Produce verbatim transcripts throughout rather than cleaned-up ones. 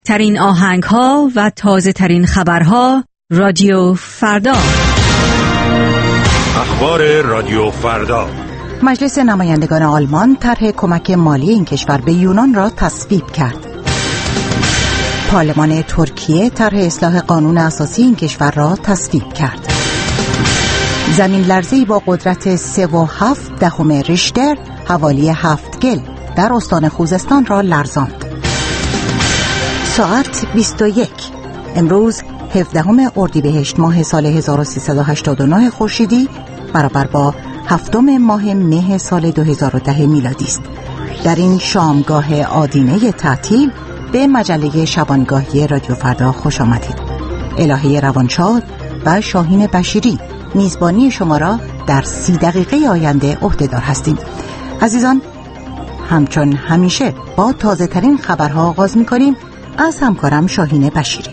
ترین آهنگ ها و تازه ترین خبرها رادیو فردا. اخبار رادیو فردا. مجلس نمایندگان آلمان طرح کمک مالی این کشور به یونان را تصویب کرد. پارلمان ترکیه طرح اصلاح قانون اساسی این کشور را تصویب کرد. زمین لرزه‌ای با قدرت سه و هفت دهم ریشتر حوالی هفت گل در استان خوزستان را لرزاند. ساعت بیست و یک. امروز هفدهم اردیبهشت ماه سال هزار و سیصد و هشتاد و نه خورشیدی برابر با هفتم ماه مه سال دو هزار و ده میلادی است. در این شامگاه آدینه تعطیل به مجله شبانگاهی رادیو فردا خوش آمدید. الهه روانشاد و شاهین بشیری میزبانی شما را در سی دقیقه آینده عهده‌دار هستیم. عزیزان، همچون همیشه با تازه ترین خبرها آغاز می کنیم. از همکارم شاهین بشیری.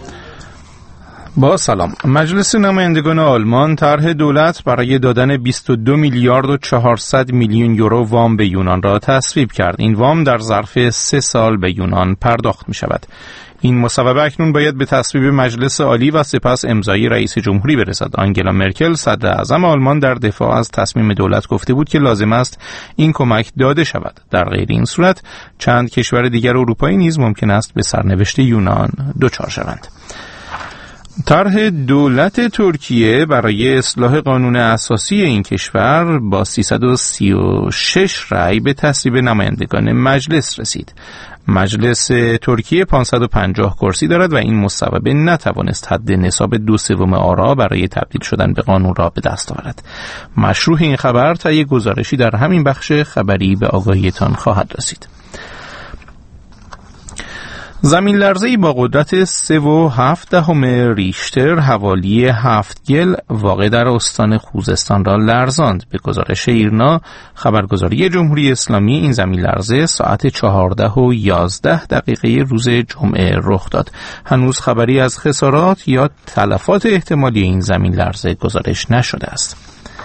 با سلام. مجلس نمایندگان آلمان طرح دولت برای دادن بیست و دو میلیارد و چهارصد میلیون یورو وام به یونان را تصویب کرد. این وام در ظرف سه سال به یونان پرداخت می شود. این مصوبه اکنون باید به تصویب مجلس عالی و سپس امضای رئیس جمهوری برسد. آنگلا مرکل صدر اعظم آلمان در دفاع از تصمیم دولت گفته بود که لازم است این کمک داده شود. در غیر این صورت چند کشور دیگر اروپایی نیز ممکن است به سرنوشت یونان دچار شوند. طرح دولت ترکیه برای اصلاح قانون اساسی این کشور با سیصد و سی و شش رأی به تصویب نمایندگان مجلس رسید. مجلس ترکیه پانصد و پنجاه کرسی دارد و این مصوبه نتوانست حد نصاب دو سوم آرا برای تبدیل شدن به قانون را به دست آورد. مشروح این خبر طی گزارشی در همین بخش خبری به آگاهیتان خواهد رسید. زمین لرزه‌ای با قدرت سه و هفت دهم ریشتر حوالی هفت گل واقع در استان خوزستان را لرزاند. به گزارش ایرنا خبرگزاری جمهوری اسلامی این زمین لرزه ساعت چهارده و یازده دقیقه روز جمعه رخ داد. هنوز خبری از خسارات یا تلفات احتمالی این زمین لرزه گزارش نشده است.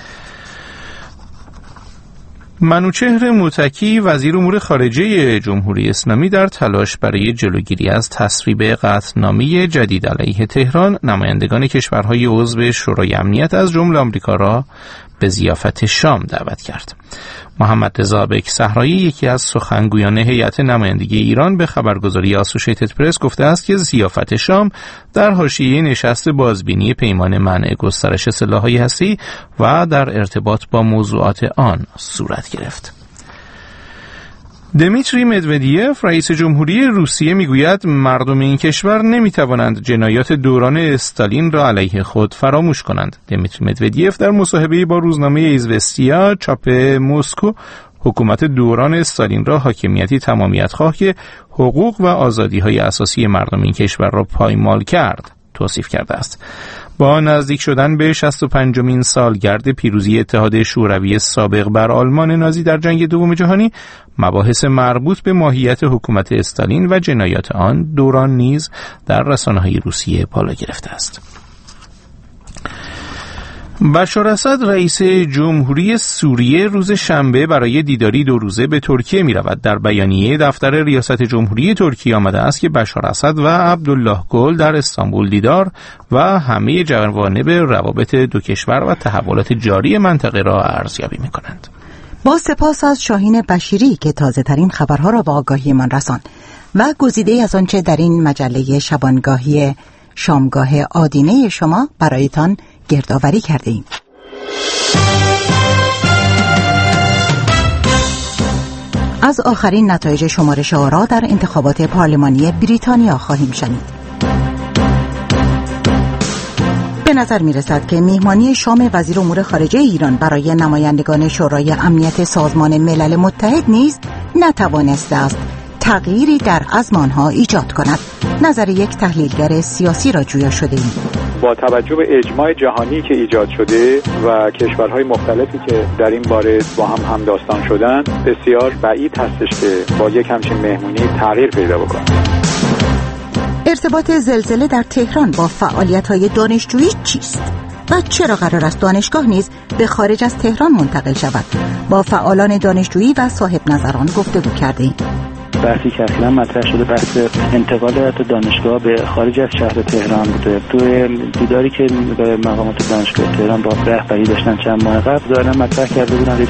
منوچهر متکی وزیر امور خارجه جمهوری اسلامی در تلاش برای جلوگیری از تصویب قطعنامه جدید علیه تهران نمایندگان کشورهای عضو شورای امنیت از جمله آمریکا را به ضیافت شام دعوت کرد. محمد رضا بک صحرایی یکی از سخنگویان هیئت نمایندگی ایران به خبرگزاری آسوشیتد پرس گفته است که ضیافت شام در حاشیه نشست بازبینی پیمان منع گسترش سلاح‌های هسته‌ای و در ارتباط با موضوعات آن صورت گرفت. دمیتری مدودیف رئیس جمهوری روسیه میگوید مردم این کشور نمیتوانند جنایات دوران استالین را علیه خود فراموش کنند. دمیتری مدودیف در مصاحبه‌ای با روزنامه ایزوستیا چاپ مسکو حکومت دوران استالین را حاکمیتی تمامیت‌خواه که حقوق و آزادی‌های اساسی مردم این کشور را پایمال کرد توصیف کرده است. با نزدیک شدن به شصت و پنجمین سالگرد پیروزی اتحاد شوروی سابق بر آلمان نازی در جنگ دوم جهانی، مباحث مربوط به ماهیت حکومت استالین و جنایات آن دوران نیز در رسانه‌های روسیه بالا گرفته است. بشار اسد رئیس جمهوری سوریه روز شنبه برای دیداری دو روزه به ترکیه می رود. در بیانیه دفتر ریاست جمهوری ترکیه آمده است که بشار اسد و عبدالله گل در استانبول دیدار و همه جوانب روابط دو کشور و تحولات جاری منطقه را ارزیابی می کنند. با سپاس از شاهین بشیری که تازه ترین خبرها را به آگاهی من رساند و گزیده از آنچه در این مجله شبانگاهی شامگاه آدینه شما برایتان گردآوری کرده ایم. از آخرین نتایج شمارش آرا در انتخابات پارلمانی بریتانیا خواهیم شنید. به نظر می رسد که میهمانی شام وزیر امور خارجه ایران برای نمایندگان شورای امنیت سازمان ملل متحد نیز نتوانسته است تغییری در عزم آنها ایجاد کند. نظر یک تحلیلگر سیاسی را جویا شده ایم. با توجه به اجماع جهانی که ایجاد شده و کشورهای مختلفی که در این باره با هم همداستان شدن، بسیار بعید هستش که با یک همچین مهمونی تغییر پیدا بکنه. ارتباط زلزله در تهران با فعالیت‌های دانشجویی چیست؟ و چرا قرار است دانشگاه نیز به خارج از تهران منتقل شود؟ با فعالان دانشجویی و صاحب نظران گفتگو کردیم. بحثی که اصلا مطرح شده بحث انتقال دانشگاه به خارج از شهر تهران بوده. توی دیداری که به مقامات دانشگاه تهران با رهبری داشتن چند ماه قبل دارن مطرح کرده بودن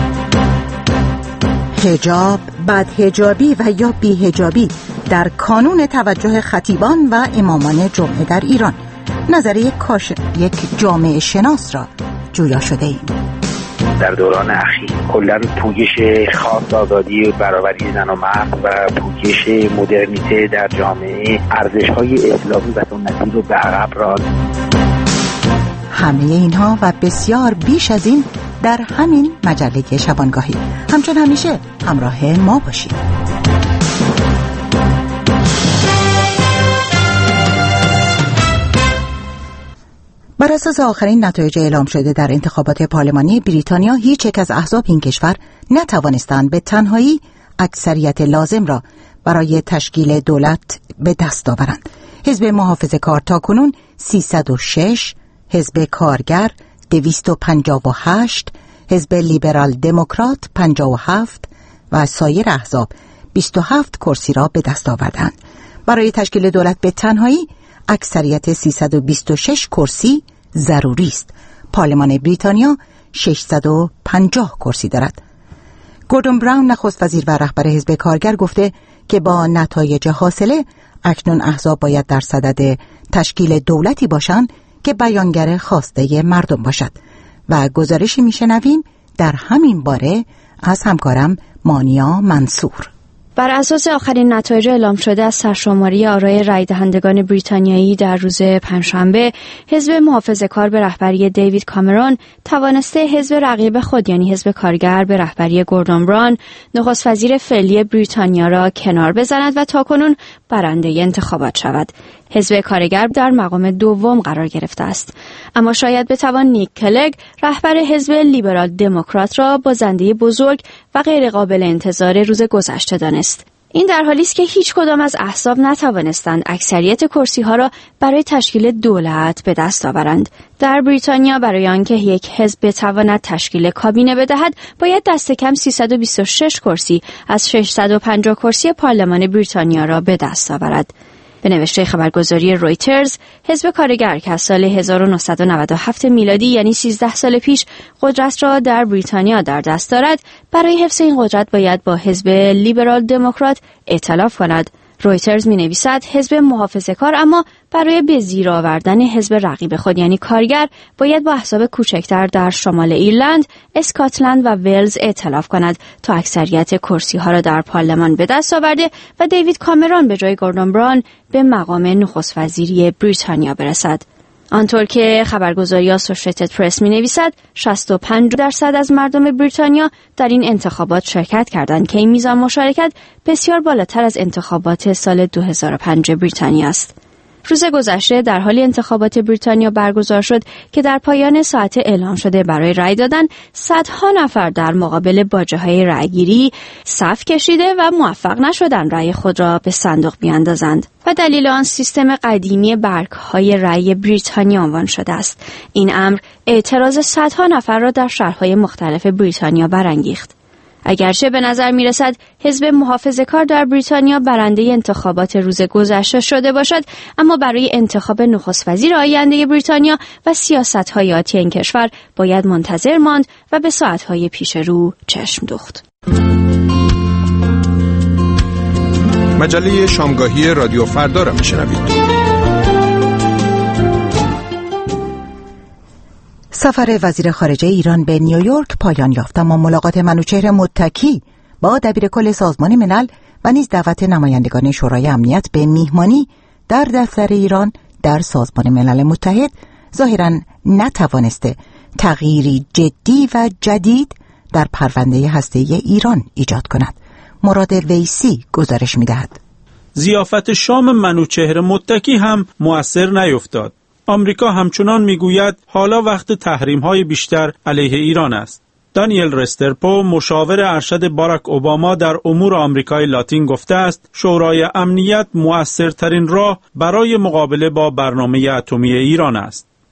حجاب، بدحجابی و یا بی‌حجابی در کانون توجه خطیبان و امامان جمعه در ایران. نظریه کاش یک جامعه شناس را جویا شده ایم. در دوران اخیر کلاً پویش خاص آزادی و برابری زن و مرد و پویش مدرنیته در جامعه ارزش‌های اسلامی و سنتی رو به عقب راند. همه اینها و بسیار بیش از این در همین مجله شبانگاهی. همچون همیشه همراه ما باشید. بر اساس آخرین نتایج اعلام شده در انتخابات پارلمانی بریتانیا، هیچ یک از احزاب این کشور نتوانستند به تنهایی اکثریت لازم را برای تشکیل دولت به دست آورند. حزب محافظه‌کار تاکنون سیصد و شش، حزب کارگر دویست و پنجاه و هشت، حزب لیبرال دموکرات پنجاه و هفت و سایر احزاب بیست و هفت کرسی را به دست آوردند. برای تشکیل دولت به تنهایی اکثریت سیصد و بیست و شش کرسی ضروری است. پارلمان بریتانیا ششصد و پنجاه کرسی دارد. گوردون براون نخست وزیر و رهبر حزب کارگر گفته که با نتایج حاصله اکنون احزاب باید در صدد تشکیل دولتی باشند که بیانگر خواسته مردم باشد و گزارشی میشنویم در همین باره از همکارم مانیا منصور. بر اساس آخرین نتایج اعلام شده از سرشماری آرای رای دهندگان بریتانیایی در روز پنجشنبه، حزب محافظه‌کار به رهبری دیوید کامرون توانسته حزب رقیب خود یعنی حزب کارگر به رهبری گوردون براون نخست وزیر فعلی بریتانیا را کنار بزند و تاکنون برنده انتخابات شود. حزب کارگر در مقام دوم قرار گرفته است، اما شاید بتوان نیک کلگ رهبر حزب لیبرال دموکرات را بازنده بزرگ و غیر قابل انتظار روز گذشته دانست. این در حالی است که هیچ کدام از احزاب نتوانستند اکثریت کرسی ها را برای تشکیل دولت به دست آورند. در بریتانیا برای آنکه یک حزب بتواند تشکیل کابینه بدهد، باید دست کم سیصد و بیست و شش کرسی از ششصد و پنجاه کرسی پارلمان بریتانیا را به دست آورد. به نوشته خبرگزاری رویترز، حزب کارگر که از سال هزار و نهصد و نود و هفت میلادی یعنی سیزده سال پیش قدرت را در بریتانیا در دست دارد، برای حفظ این قدرت باید با حزب لیبرال دموکرات ائتلاف کند. رویترز می نویسد حزب محافظه‌کار اما برای به زیر آوردن حزب رقیب خود یعنی کارگر باید با احزاب کوچکتر در شمال ایرلند، اسکاتلند و ولز ائتلاف کند تا اکثریت کرسی ها را در پارلمان به دست آورده و دیوید کامرون به جای گوردون براون به مقام نخست وزیری بریتانیا برسد. آنطور که خبرگزاری آسوشیتد پرس می نویسد شصت و پنج درصد از مردم بریتانیا در این انتخابات شرکت کردند که این میزان مشارکت بسیار بالاتر از انتخابات سال دو هزار و پنج بریتانیا است. روز گذشته در حالی انتخابات بریتانیا برگزار شد که در پایان ساعت اعلام شده برای رای دادن صدها نفر در مقابل باجه‌های رایگیری صف کشیده و موفق نشدند رای خود را به صندوق بیاندازند و دلیل آن سیستم قدیمی برگ‌های رای بریتانیا عنوان شده است. این امر اعتراض صدها نفر را در شهرهای مختلف بریتانیا برانگیخت. اگرچه به نظر می رسد حزب محافظه‌کار در بریتانیا برنده انتخابات روز گذشته شده باشد، اما برای انتخاب نخست وزیر آینده بریتانیا و سیاست‌های آتی این کشور باید منتظر ماند و به ساعت‌های پیش رو چشم دوخت. مجله شامگاهی رادیو فردا را میشنوید. سفر وزیر خارجه ایران به نیویورک پایان یافت، اما ملاقات منوچهر متکی با دبیر کل سازمان ملل و نیز دعوت نمایندگان شورای امنیت به میهمانی در دفتر ایران در سازمان ملل متحد ظاهراً نتوانسته تغییری جدی و جدید در پرونده هسته‌ای ایران ایجاد کند. مراد ویسی گزارش می‌دهد. ضیافت شام منوچهر متکی هم مؤثر نیفتاد. آمریکا همچنان میگوید حالا وقت تحریم‌های بیشتر علیه ایران است. دانیل رسترپو مشاور ارشد باراک اوباما در امور آمریکای لاتین گفته است شورای امنیت مؤثرترین راه برای مقابله با برنامه اتمی ایران است.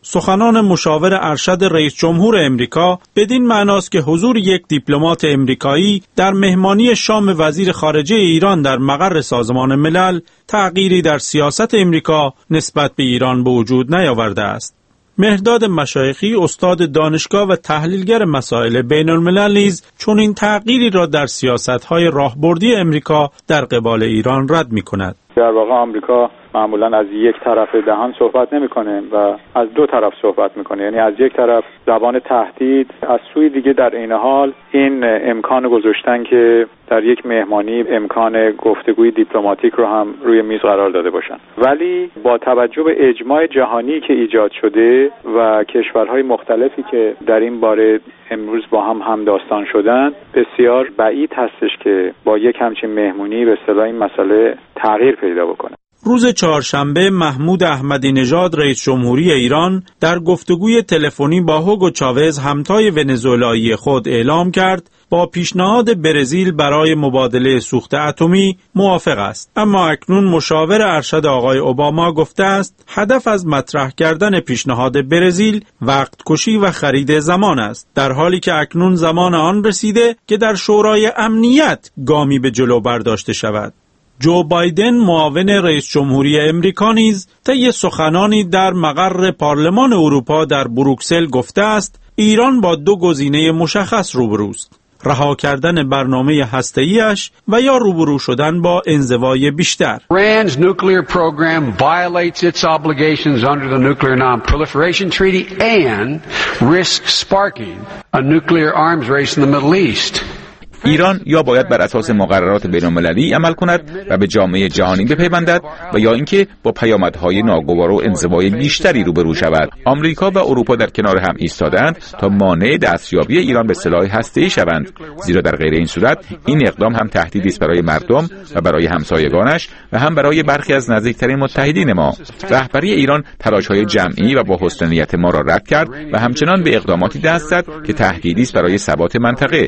سخنان مشاور ارشد رئیس جمهور امریکا بدین معناست که حضور یک دیپلمات امریکایی در مهمانی شام وزیر خارجه ایران در مقر سازمان ملل تغییری در سیاست امریکا نسبت به ایران به وجود نیاورده است. مهرداد مشایخی، استاد دانشگاه و تحلیلگر مسائل بین الملل نیز چنین تغییری را در سیاست‌های راهبردی امریکا در قبال ایران رد می‌کند. در واقع آمریکا معمولا از یک طرف دهان صحبت نمیکنه و از دو طرف صحبت میکنه، یعنی از یک طرف زبان تهدید، از سوی دیگه در این حال این امکان گذاشتن که در یک مهمانی امکان گفتگوی دیپلماتیک رو هم روی میز قرار داده باشن. ولی با توجه به اجماع جهانی که ایجاد شده و کشورهای مختلفی که در این باره امروز با هم همداستان شدن، بسیار بعید هستش که با یک همچین مهمونی به اصطلاح این مسئله تغییر پیدا بکنه. روز چهارشنبه محمود احمدی نژاد رئیس جمهوری ایران در گفتگوی تلفنی با هوگو چاوز همتای ونزوئلایی خود اعلام کرد با پیشنهاد برزیل برای مبادله سوخت اتمی موافق است، اما اکنون مشاور ارشد آقای اوباما گفته است هدف از مطرح کردن پیشنهاد برزیل وقت کشی و خرید زمان است، در حالی که اکنون زمان آن رسیده که در شورای امنیت گامی به جلو برداشته شود. جو بایدن معاون رئیس جمهوری امریکا نیز طی سخنانی در مقر پارلمان اروپا در بروکسل گفته است ایران با دو گزینه مشخص روبروست: رها کردن برنامه هسته‌ایش و یا روبرو شدن با انزوای بیشتر. Iran's nuclear program violates its obligations under the Nuclear Non-Proliferation Treaty and risks sparking a nuclear arms race in the Middle East. ایران یا باید بر اساس مقررات بین‌المللی عمل کند و به جامعه جهانی بپیوندد و یا اینکه با پیامدهای ناگوار و انزوای بیشتری روبرو شود. آمریکا و اروپا در کنار هم ایستادند تا مانع دستیابی ایران به سلاح هسته‌ای شوند، زیرا در غیر این صورت این اقدام هم تهدیدی است برای مردم و برای همسایگانش و هم برای برخی از نزدیکترین متحدین ما. رهبری ایران تلاش‌های جمعی و با حسن نیت ما را رد کرد و همچنان به اقداماتی دست زد که تهدیدی است برای ثبات منطقه.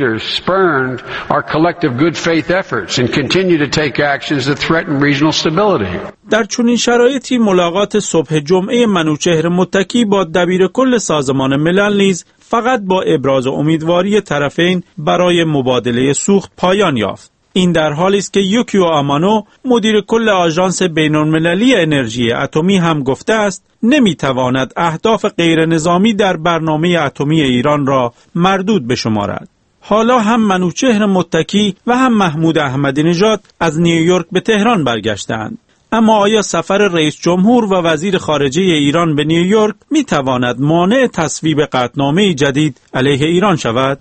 Our collective good faith efforts and continue to take actions that threaten regional stability. در چنین شرایطی ملاقات صبح جمعه منوچهر متکی با دبیر کل سازمان ملل نیز فقط با ابراز امیدواری طرفین برای مبادله سوخت پایان یافت. این در حالی است که یوکیو آمانو مدیر کل آژانس بین‌المللی انرژی اتمی هم گفته است نمیتواند اهداف غیر نظامی در برنامه اتمی ایران را مردود بشمارد. حالا هم منوچهر متکی و هم محمود احمدی نژاد از نیویورک به تهران برگشتند. اما آیا سفر رئیس جمهور و وزیر خارجه ایران به نیویورک می تواند مانع تصویب قطعنامه جدید علیه ایران شود؟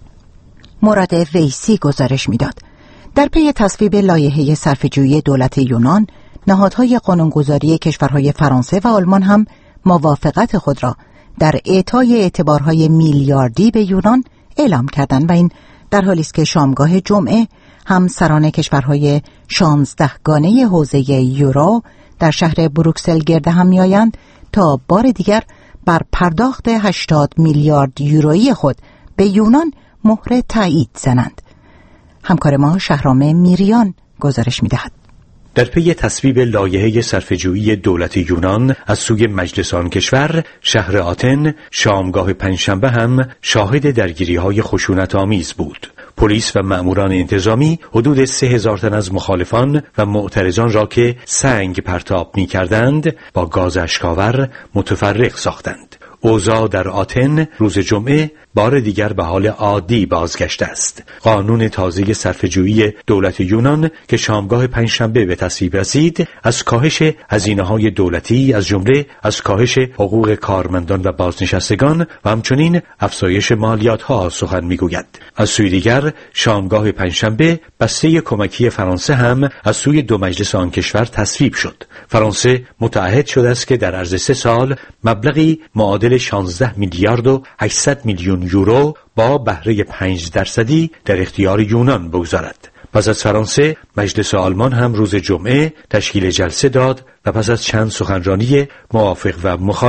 مراد ویسی گزارش میداد. در پی تصویب لایحه صرفه‌جویی دولت یونان، نهادهای قانونگذاری کشورهای فرانسه و آلمان هم موافقت خود را در اعطای اعتبارهای میلیاردی به یونان اعلام کردند و این در حالی است که شامگاه جمعه همسران کشورهای شانزدهگانه حوزه یورو در شهر بروکسل گرد هم می‌آیند تا بار دیگر بر پرداخت هشتاد میلیارد یورویی خود به یونان مهر تایید زنند. همکار ما شهرام میریان گزارش می‌دهد. در پی تصویب لایحه صرفه‌جویی دولت یونان از سوی مجلس آن کشور، شهر آتن شامگاه پنجشنبه هم شاهد درگیری‌های خشونت‌آمیز بود. پلیس و مأموران انتظامی حدود سه هزار تن از مخالفان و معترضان را که سنگ پرتاب می‌کردند با گاز اشک‌آور متفرق ساختند. اوضاع در آتن روز جمعه بار دیگر به حال عادی بازگشته است. قانون تازه صرفه‌جویی دولت یونان که شامگاه پنجشنبه به تصویب رسید، از کاهش هزینه‌های دولتی از جمله از کاهش حقوق کارمندان و بازنشستگان و همچنین افزایش مالیات‌ها سخن می‌گوید. از سوی دیگر شامگاه پنجشنبه بسته کمکی فرانسه هم از سوی دو مجلس آن کشور تصویب شد. فرانسه متعهد شده است که در عرض سه سال مبلغی معادل شانزده میلیارد و هشتصد میلیون یورو با بهره پنج درصدی در اختیار یونان بگذارد. پس از فرانسه، مجلس آلمان هم روز جمعه تشکیل جلسه داد و پس از چند سخنرانی موافق و مخالف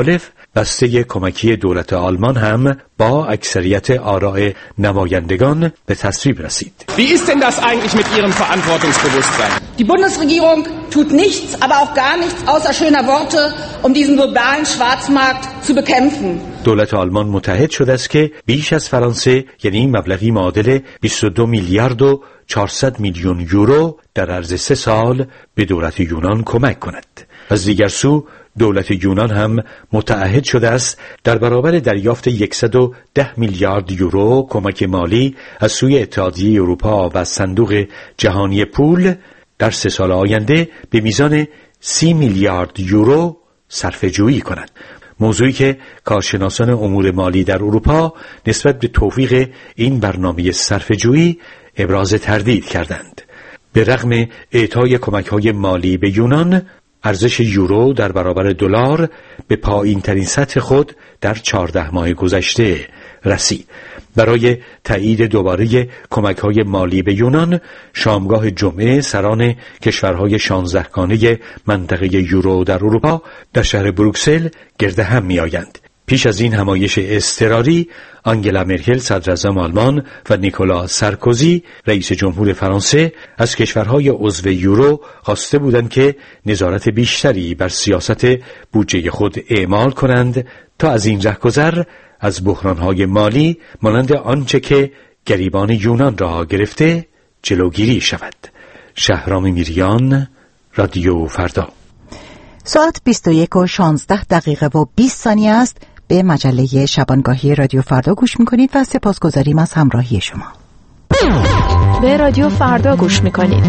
بسته کمکی دولت آلمان هم با اکثریت آراء نمایندگان به تصویب رسید. Wie ist denn das eigentlich mit Ihrem Verantwortungsbewusstsein? Die Bundesregierung tut nichts, aber auch gar nichts außer schöner Worte, um diesen globalen Schwarzmarkt zu bekämpfen. دولت آلمان متحد شده است که بیش از فرانسه، یعنی مبلغی معادل بیست و دو میلیارد و چهارصد میلیون یورو در عرض سه سال به دولت یونان کمک کند. از دیگر سو دولت یونان هم متعهد شده است در برابر دریافت صد و ده میلیارد یورو کمک مالی از سوی اتحادیه اروپا و صندوق جهانی پول در سه سال آینده به میزان سی میلیارد یورو صرفه‌جویی کند. موضوعی که کارشناسان امور مالی در اروپا نسبت به توفیق این برنامه صرفه‌جویی ابراز تردید کردند. به رغم اعطای کمک‌های مالی به یونان، ارزش یورو در برابر دلار به پایین‌ترین سطح خود در چهارده ماه گذشته رسید. برای تایید دوباره کمک‌های مالی به یونان، شامگاه جمعه سران کشورهای شانزدهگانه منطقه یورو در اروپا در شهر بروکسل گرد هم می‌آیند. پیش از این همایش اضطراری، آنگلا مرکل صدراعظم آلمان و نیکولا سارکوزی رئیس جمهور فرانسه از کشورهای عضو یورو خواسته بودند که نظارت بیشتری بر سیاست بودجه خود اعمال کنند تا از این رهگذر از بحرانهای مالی مانند آنچه که گریبان یونان را گرفته جلوگیری شود. شهرام میریان، رادیو فردا. ساعت بیست و یک و شانزده دقیقه و بیست ثانیه است. به مجله شبانگاهی رادیو فردا گوش میکنید و سپاسگزاریم از همراهی شما. به رادیو فردا گوش میکنید.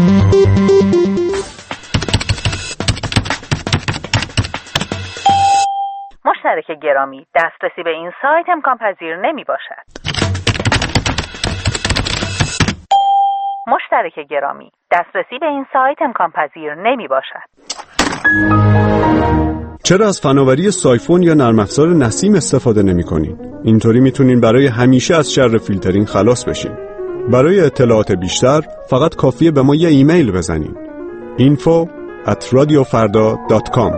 مشترک گرامی، دسترسی به این سایت امکان پذیر نمی باشد. مشترک گرامی، دسترسی به این سایت امکان پذیر نمی باشد. چرا از فناوری سایفون یا نرم افزار نسیم استفاده نمی کنین؟ اینطوری میتونین برای همیشه از شر فیلترینگ خلاص بشین. برای اطلاعات بیشتر فقط کافیه به ما یه ایمیل بزنین. info at radiofarda dot com.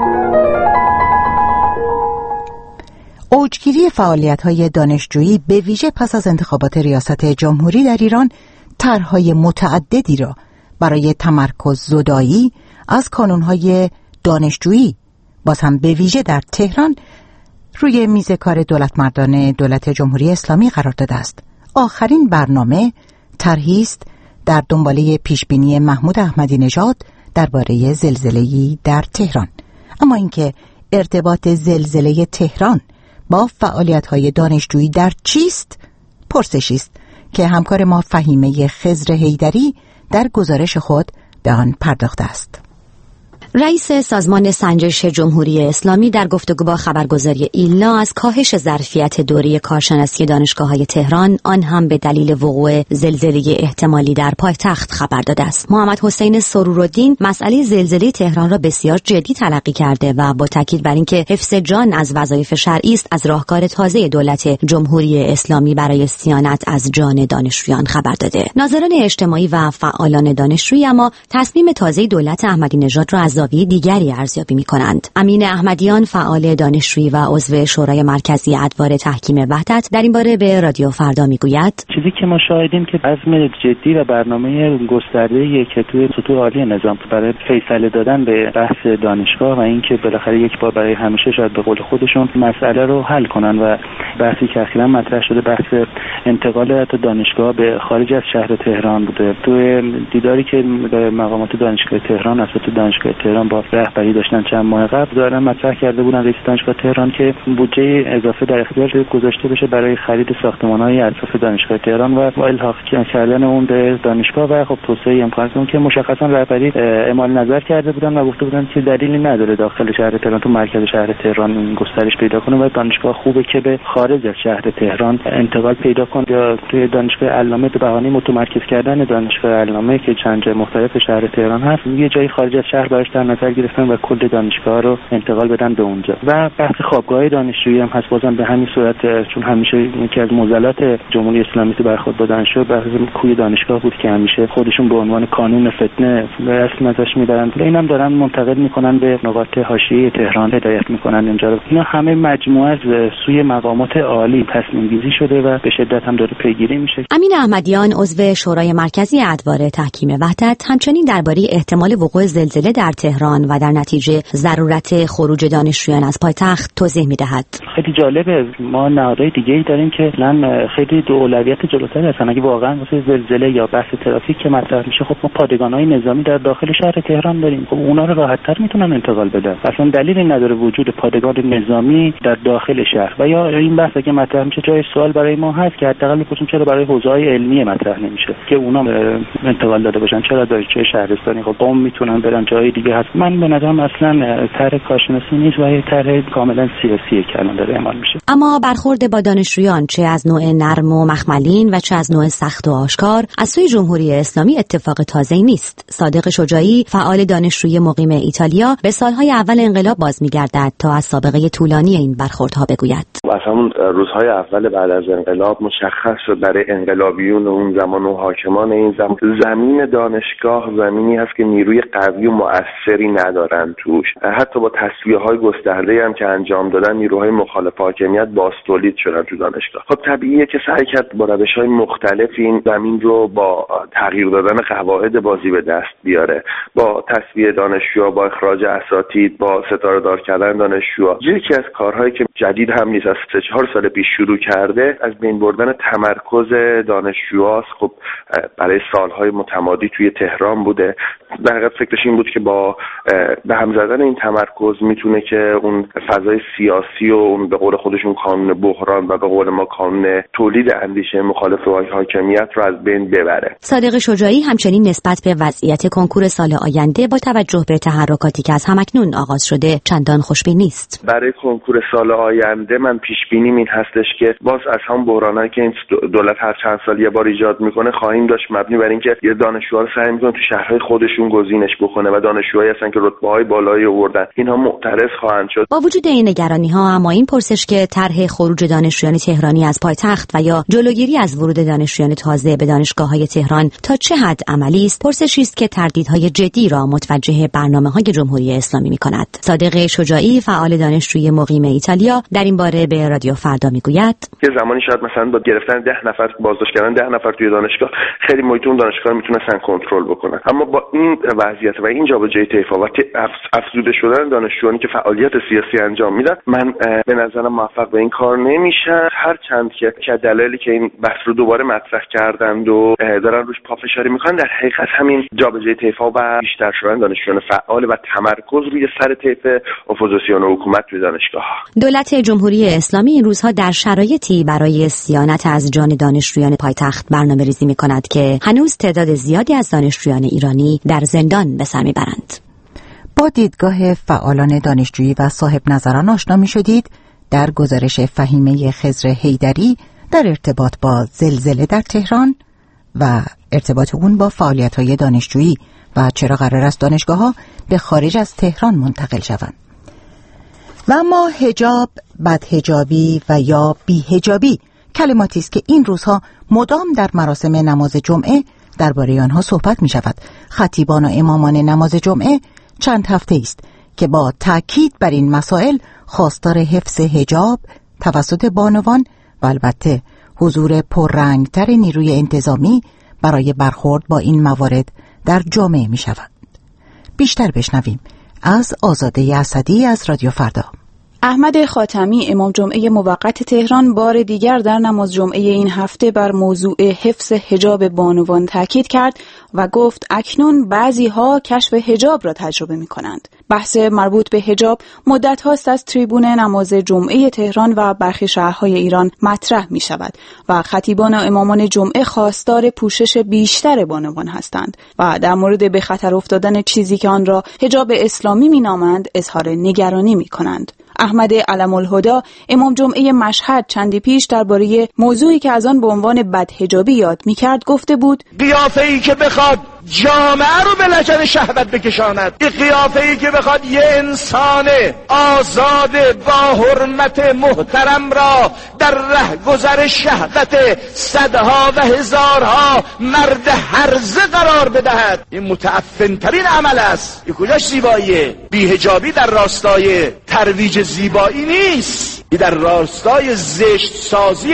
اوجگیری فعالیت‌های دانشجویی به ویژه پس از انتخابات ریاست جمهوری در ایران طرح‌های متعددی را برای تمرکز زدایی از کانون‌های دانشجویی باز هم به ویژه در تهران روی میز کار دولتمردان دولت جمهوری اسلامی قرار داده است. آخرین برنامه طرحی است در دنباله پیشبینی محمود احمدی نژاد درباره زلزله‌ای در تهران. اما اینکه ارتباط زلزله تهران با فعالیت‌های دانشجویی در چیست؟ پرسشی است که همکار ما فهیمه خضر حیدری در گزارش خود به آن پرداخته است. رئیس سازمان سنجش جمهوری اسلامی در گفتگو با خبرگزاری ایلنا از کاهش ظرفیت دوره کارشناسی دانشگاه‌های تهران، آن هم به دلیل وقوع زلزله احتمالی در پایتخت خبر داده است. محمد حسین سرورالدین مسئله زلزله تهران را بسیار جدی تلقی کرده و با تاکید بر اینکه حفظ جان از وظایف شرعی است، از راهکار تازه دولت جمهوری اسلامی برای صیانت از جان دانشجویان خبر داده. ناظران اجتماعی و فعالان دانشجویی اما تصمیم تازه دولت احمدی نژاد را از زاویه دیگری ارزیابی می‌کنند. امین احمدیان، فعال دانشجویی و عضو شورای مرکزی ادوار تحکیم وحدت، در این باره به رادیو فردا میگوید: چیزی که ما شاهدیم که عزم جدی و برنامه گسترده‌ای که توی سطوح عالی نظام برای فیصله دادن به بحث دانشگاه و اینکه بالاخره یک بار برای همیشه شاید به قول خودشون مسئله رو حل کنن و بحثی که اخیراً مطرح شده بحث انتقال دانشگاه به خارج از شهر تهران بوده. توی دیداری که مقامات دانشگاه تهران اساتید دانشگاه تهران با رهبری داشتن چند ماه قبل، دارن مطرح کرده بودن رئیس دانشگاه تهران که بودجه اضافه در اختیار گذاشته بشه برای خرید ساختمان‌های اطراف دانشگاه تهران و الحاق کردن اون به دانشگاه و خب توسعه امکانات اون که مشخصا رهبری اعمال نظر کرده بودن و گفته بودن که دلیلی نداره داخل شهر تهران تو مرکز شهر تهران گسترش پیدا کنه و دانشگاه خوبه که به خارج از شهر تهران انتقال پیدا کنه یا توی دانشگاه علامه به بهانه متمرکز کردن دانشگاه علامه که چند جای مختلف شهر تهران هست یه جای خارج از شهر براش در نظر گرفتن و کل دانشگاه رو انتقال بدن به اونجا. و بحث خوابگاه دانشجویی هم هست، بازم به همین صورت، چون همیشه یکی از معضلات جمهوری اسلامی که برخورد با دانشجو بحث کوی دانشگاه بود که همیشه خودشون به عنوان قانون فتنه رسم ازش میبرن. اینم دارن منتقل میکنن به نقاط حاشیه تهران، هدایت میکنن اینجا رو. اینا همه مجموعه از سوی مقامات عالی تصمیم گیری شده و به شدت هم داره پیگیری میشه. امین احمدیان عضو شورای مرکزی ادوار تحکیم وحدت همچنین درباره احتمال وقوع زلزله در تهران و در نتیجه ضرورت خروج دانشجویان از پایتخت توضیح میدهد. خیلی جالبه، ما نهادهای دیگه‌ای داریم که لن خیلی دو اولویت جلوتر هستن. اگه واقعا واسه زلزله یا بحث ترافیک که مطرح میشه، خب ما پادگان‌های نظامی در داخل شهر تهران داریم، خب اونا رو راحت‌تر میتونن انتقال بدن. اصلا دلیلی نداره وجود پادگان نظامی در داخل شهر. و یا این بحث که مطرح میشه جای سوال برای ما هست که حداقل بپرسیم چرا برای حوزه‌های علمی مطرح نمیشه که اونا انتقال داده باشن، چرا دانشجوی شهرستانی خب قم میتونن برن جای دیگه هست. من به نظرم اصلا طرح کارشناسی نیست و یه طرح کاملا سیاسیه که الان داره اعمال میشه. اما برخورد با دانشجویان چه از نوع نرم و مخملین و چه از نوع سخت و آشکار از سوی جمهوری اسلامی اتفاق تازه‌ای نیست. صادق شجاعی فعال دانشجوی مقیم ایتالیا به سالهای اول انقلاب باز می‌گردد تا از سابقه طولانی این برخوردها بگوید. از همون روزهای اول بعد از انقلاب مشخص شد برای انقلابیون اون زمان و حاکمان این زمان زمین دانشگاه زمینی هست که نیروی قوی و مؤثری ندارن توش. حتی با تصفیه‌های گسترده‌ای هم که انجام دادن نیروهای مخالف حاکمیت باستولید شدن تو دانشگاه. خب طبیعیه که سعی کرد با روش‌های مختلف این زمین رو با تغییر دادن قواعد بازی به دست بیاره، با تصفیه دانشجوها، با اخراج اساتید، با ستاره دار کردن دانشجوها. یکی از کارهایی که جدید هم نیست، از سه چهار سال پیش شروع کرده، از بین بردن تمرکز دانشجوهاست. خب برای سالهای متمادی توی تهران بوده. در حقیقت فکرش این بود که با به هم زدن این تمرکز میتونه که اون فضای سیاسی و اون به قول خودشون قانون بحران و به قول ما قانون تولید اندیشه مخالف حاکمیت رو از بین ببره. صادق شجاعی همچنین نسبت به وضعیت کنکور سال آینده با توجه به تحرکاتی که از همکنون آغاز شده چندان خوشبین نیست. برای کنکور سال آینده من پیش بینیم این هستش که باز از هم بحرانایی که این دولت هر چند سال یه بار ایجاد میکنه خواهیم داشت، مبنی بر اینکه یه دانشجوها رو سعی میکنه تو شهرهای خودشون گزینش بکنه و دانشجوهایی هستن که رتبه‌های بالایی آوردن، اینها معترض خواهند شد. با وجود این نگرانی‌ها اما این پرسش که طرح خروج دانشجویان تهرانی از پایتخت و یا جلوگیری از ورود دانشجویان تازه به دانشگاه‌های تهران تا چه حد عملی است، پرسشی است که تردیدهای جدی را متوجه برنامه‌های جمهوری اسلامی می‌کند. صادق شجاعی فعال دانشجوی مقیم ایتالیا در این باره به رادیو فردا میگوید که زمانی شاید مثلا با گرفتن ده نفر بازداشت کردن ده نفر توی دانشگاه خیلی محیط اون دانشگاه رو میتونستن کنترل بکنن، اما با این وضعیت و این جابجایی طیف‌ها و افزوده شدن دانشجویانی که فعالیت سیاسی انجام میدن، من به نظرم موفق به این کار نمیشن. هرچند که که دلایلی که این بحث رو دوباره مطرح کردند و دارن روش پافشاری میکنن، در حقیقت همین جابجایی طیف‌ها و بیشتر شدن دانشجویان فعال و تمرکز روی سر طیف اپوزیسیون و حکومت توی دانشگاه. دولت جمهوری اسلامی این روزها در شرایطی برای صیانت از جان دانشجویان پایتخت برنامه‌ریزی می‌کند که هنوز تعداد زیادی از دانشجویان ایرانی در زندان به سر می‌برند. با دیدگاه فعالان دانشجویی و صاحب نظران آشنا می‌شدید در گزارش فهیمه خضر حیدری در ارتباط با زلزله در تهران و ارتباط اون با فعالیت‌های دانشجویی و چرا قرار است دانشگاه‌ها به خارج از تهران منتقل شوند. و اما حجاب، بدحجابی و یا بی‌حجابی کلماتی است که این روزها مدام در مراسم نماز جمعه درباره آنها صحبت می شود. خطیبان و امامان نماز جمعه چند هفته است که با تأکید بر این مسائل خواستار حفظ حجاب توسط بانوان و البته حضور پررنگتر نیروی انتظامی برای برخورد با این موارد در جامعه می شود. بیشتر بشنویم از آزاده اسدی از رادیو فردا. احمد خاتمی امام جمعه موقت تهران بار دیگر در نماز جمعه این هفته بر موضوع حفظ حجاب بانوان تاکید کرد و گفت اکنون بعضی ها کشف حجاب را تجربه می کنند. بحث مربوط به حجاب مدت هاست از تریبون نماز جمعه تهران و برخی شهرهای ایران مطرح می شود و خطیبان و امامان جمعه خواستار پوشش بیشتر بانوان هستند و در مورد به خطر افتادن چیزی که آن را حجاب اسلامی می نامند اظهار نگرانی می کنند. احمد علم الهدا امام جمعه مشهد چندی پیش درباره موضوعی که از آن به عنوان بدحجابی یاد می‌کرد گفته بود: قیافه‌ای که بخواد جامعه رو به لجن شهوت بکشاند. این قیافه‌ای که بخواد یه انسان آزاد با حرمت محترم را در رهگذر شهوت صدها و هزارها مرد هرزه قرار بدهد، این متعفن‌ترین عمل است. این کجاش زیباییه؟ بی‌حجابی در راستای ترویج زیبایی نیست، این در راستای زشت سازی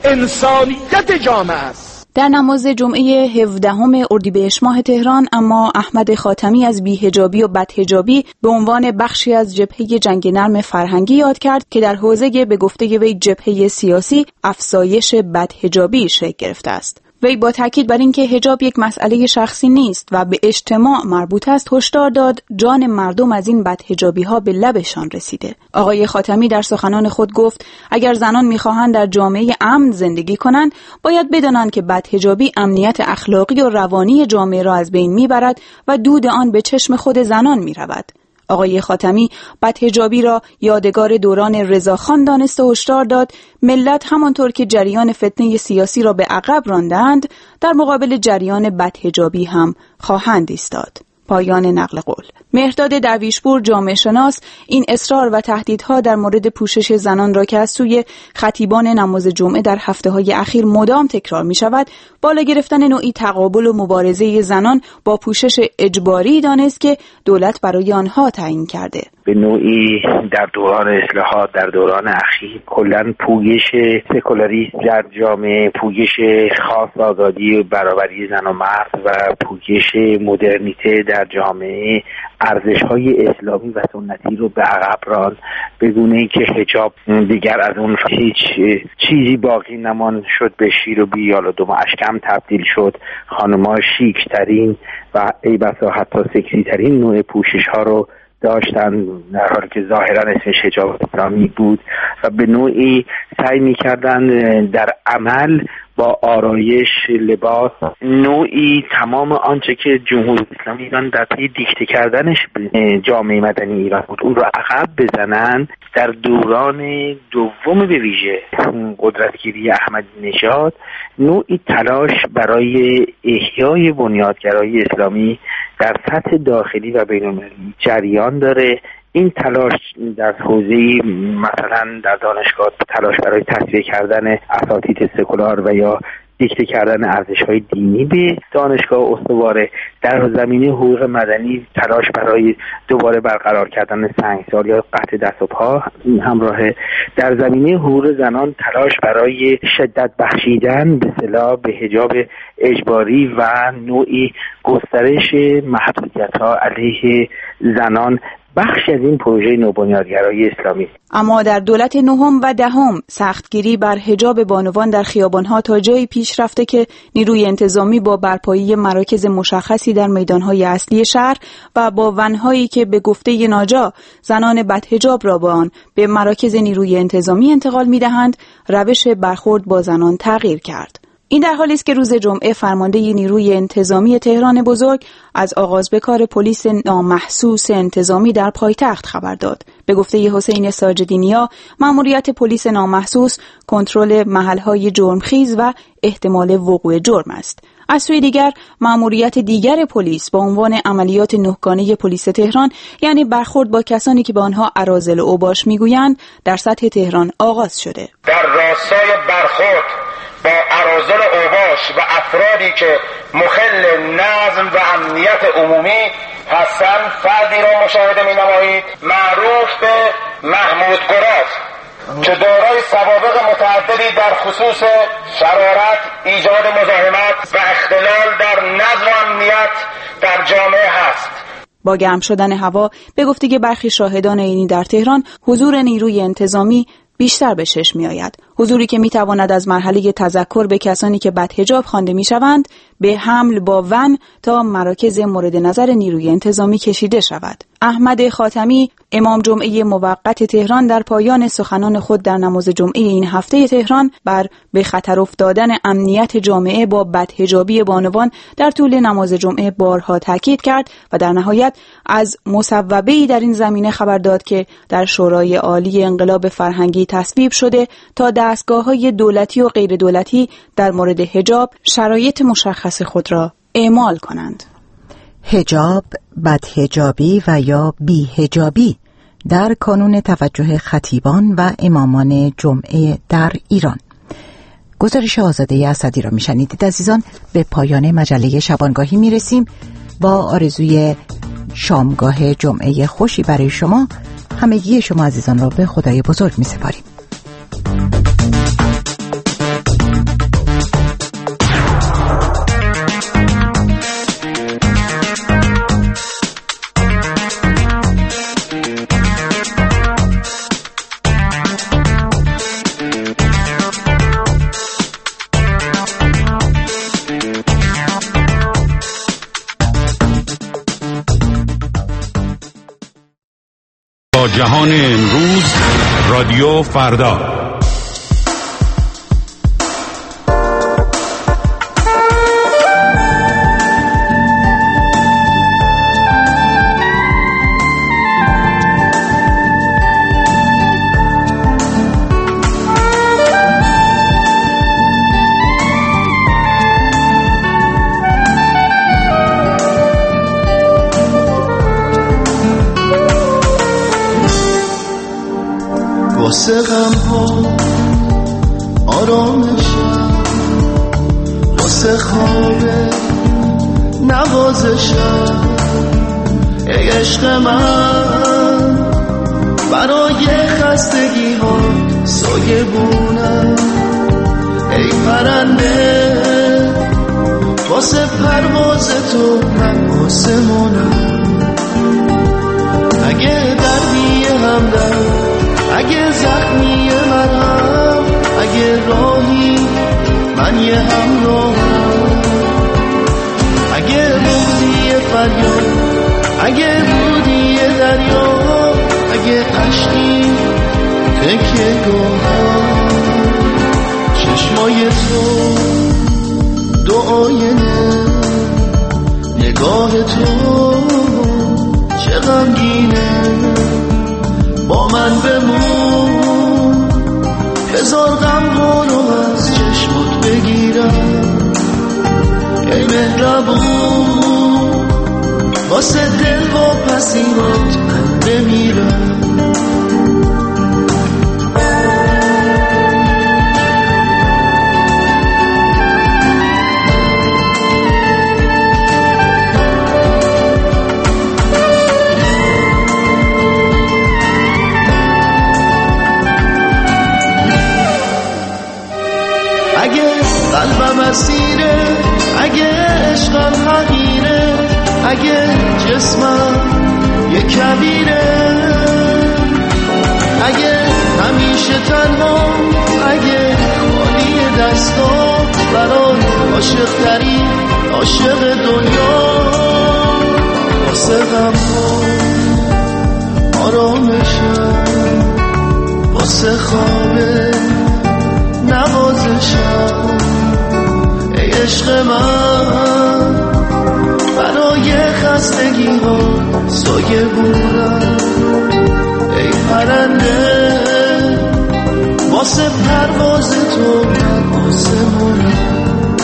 انسانیت جامعه است. در نماز جمعه هفدهم اردیبهشت ماه تهران اما احمد خاتمی از بی‌حجابی و بدحجابی به عنوان بخشی از جبهه جنگ نرم فرهنگی یاد کرد که در حوزه به گفته وی جبهه سیاسی افزایش بدحجابی شکل گرفته است. وی با تاکید بر اینکه حجاب یک مسئله شخصی نیست و به اجتماع مربوط است هشدار داد جان مردم از این بدحجابی‌ها به لبشان رسیده. آقای خاتمی در سخنان خود گفت اگر زنان می‌خواهند در جامعه امن زندگی کنند باید بدانند که بدحجابی امنیت اخلاقی و روانی جامعه را از بین می‌برد و دود آن به چشم خود زنان می‌رود. آقای خاتمی بدحجابی را یادگار دوران رضاخان دانست و هشدار داد ملت همانطور که جریان فتنه سیاسی را به عقب راندند در مقابل جریان بدحجابی هم خواهند ایستاد. پایان نقل قول. مهرداد درویشپور جامعه شناس این اصرار و تهدیدها در مورد پوشش زنان را که از سوی خطیبان نماز جمعه در هفته‌های اخیر مدام تکرار می شود بالا گرفتن نوعی تقابل و مبارزه زنان با پوشش اجباری دانست که دولت برای آنها تعیین کرده. به نوعی در دوران اصلاحات در دوران اخیر کلاً پویش سکولاریسم در جامعه، پویش خاص آزادی و برابری زن و مرد و پویش مدرنیته در جامعه ارزش‌های اسلامی و سنتی رو به عقب راند، به گونه‌ای که حجاب دیگر از اون هیچ چیزی باقی نمان شد، به شیر و بیال و دم و اشکم تبدیل شد. خانم‌ها شیک‌ترین و ای بسا حتی سکسی‌ترین نوع پوشش‌ها رو داشتن در حالی که ظاهرا اسمش حجاب اسلامی بود و به نوعی سعی می‌کردن در عمل با آرایش لباس نوعی تمام آنچه که جمهوری اسلامی ایران در پی دیکته کردنش به جامعه مدنی ایران بود اون رو عقب بزنن. در دوران دوم به ویژه قدرتگیری احمدی نژاد نوعی تلاش برای احیای بنیادگرایی اسلامی در سطح داخلی و بین‌المللی جریان داره. این تلاش در حوزه‌ای مثلا در دانشگاه تلاش برای تصفیه کردن اساتید سکولار و یا دیکته کردن ارزش‌های دینی به دانشگاه استواره، در زمینه حقوق مدنی تلاش برای دوباره برقرار کردن سنگسار یا قطع دست و پا همراه، در زمینه حقوق زنان تلاش برای شدت بخشیدن به اصطلاح به حجاب اجباری و نوعی گسترش محدودیت‌ها علیه زنان بخش از این پروژه نوبنیادگرایی اسلامی. اما در دولت نهم و دهم سختگیری بر حجاب بانوان در خیابان‌ها تا جایی پیش رفته که نیروی انتظامی با برپایی مراکز مشخصی در میدان‌های اصلی شهر و با ون‌هایی که به گفته ناجا زنان بدحجاب را با آن به مراکز نیروی انتظامی انتقال می‌دهند، روش برخورد با زنان تغییر کرد. این در حالی است که روز جمعه فرمانده نیروی انتظامی تهران بزرگ از آغاز به کار پلیس نامحسوس انتظامی در پایتخت خبر داد. به گفته حسین ساجدینیا، مأموریت پلیس نامحسوس کنترل محل‌های جرمخیز و احتمال وقوع جرم است. از سوی دیگر مأموریت دیگر پلیس با عنوان عملیات نهگانه پلیس تهران، یعنی برخورد با کسانی که به آنها اراذل و اوباش میگویند، در سطح تهران آغاز شده. در راستای برخورد با اراذل اوباش و افرادی که مخل نظم و امنیت عمومی هستند فردی را مشاهده می‌نمایید معروف به محمود گراز که دارای سوابق متعددی در خصوص شرارت، ایجاد مزاحمت و اختلال در نظم و امنیت در جامعه هست. با گرم شدن هوا به گفته برخی شاهدان عینی در تهران، حضور نیروی انتظامی بیشتر به چشم می آید. حضوری که می تواند از مرحله تذکر به کسانی که بدحجاب خوانده می شوند به حمل با ون تا مراکز مورد نظر نیروی انتظامی کشیده شود. احمد خاتمی امام جمعه موقت تهران در پایان سخنان خود در نماز جمعه این هفته تهران بر به خطر افتادن امنیت جامعه با بدحجابی بانوان در طول نماز جمعه بارها تاکید کرد و در نهایت از مصوبه‌ای در این زمینه خبر داد که در شورای عالی انقلاب فرهنگی تصویب شده تا دستگاه‌های دولتی و غیر دولتی در مورد حجاب شرایط مشخص خود را اعمال کنند. حجاب، بدحجابی و یا بی‌حجابی در کانون توجه خطیبان و امامان جمعه در ایران. گزارش آزاده اسدی را میشنیدید. عزیزان، به پایان مجله شبانگاهی میرسیم. با آرزوی شامگاه جمعه خوشی برای شما، همگی شما عزیزان را به خدای بزرگ میسپاریم. جهان امروز، رادیو فردا. واسه غم ها آرامشم، واسه خواب نوازشم، ای عشق من برای خستگی ها سایه بونم، ای پرنده واسه پرواز تو من آسمونم. اگه دردی همدم، اگه زخمی منم، اگه راهی من یه همراهم، اگه بودی فریاد، اگه بودی دریا، اگه عشقی تکیه گاهم. چشمای تو دو آینه، نگاه تو چه غمگینه، با من بمون، هزار غم رو از چشمت بگیرم، ای مهربون واسه دل و پسیرات من بمیرم. قلبم اسیره، اگه عشقم حقیره، اگه جسمم یه کبیره، اگه همیشه تنها، اگه خالی دستا، برای عاشق ترین عاشق دنیا. واسه غم ها آرامشم، واسه خواب نوازشم، ای عشق من برای خستگی ها سایه بودم، ای پرنده واسه پرواز تو من آسمونم.